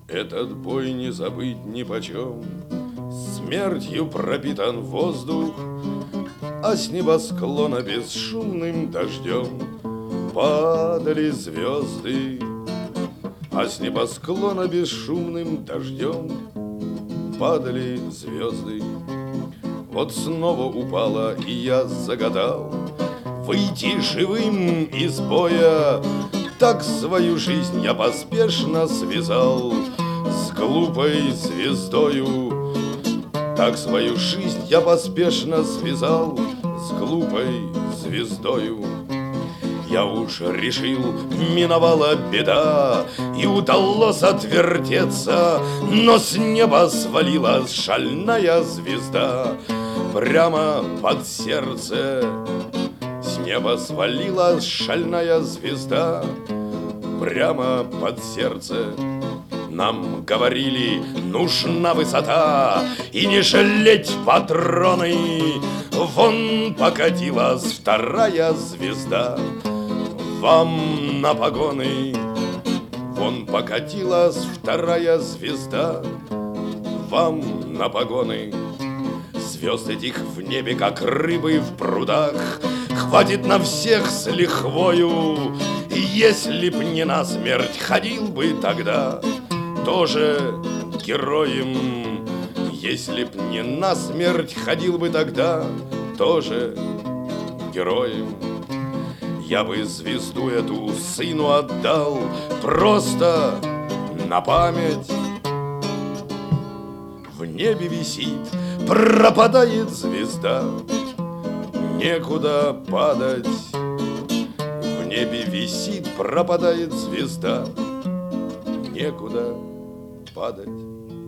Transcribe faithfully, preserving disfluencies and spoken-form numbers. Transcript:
Этот бой не забыть нипочем. Смертью пропитан воздух, а с небосклона бесшумным дождем падали звезды, а с небосклона бесшумным дождем падали звезды. Вот снова упала, и я загадал выйти живым из боя. Так свою жизнь я поспешно связал с глупой звездою. Так свою жизнь я поспешно связал с глупой звездою. Я уж решил, миновала беда, и удалось отвертеться, но с неба свалилась шальная звезда прямо под сердце. С неба свалилась шальная звезда прямо под сердце. Нам говорили, нужна высота и не жалеть патроны. Вон покатилась вторая звезда вам на погоны. Вон покатилась вторая звезда вам на погоны. Звезд этих в небе, как рыбы в прудах, хватит на всех с лихвою. И если б не насмерть, ходил бы тогда тоже героем. Если б не насмерть, ходил бы тогда тоже героем. Я бы звезду эту сыну отдал просто на память. В небе висит, пропадает звезда, некуда падать. В небе висит, пропадает звезда, некуда падать.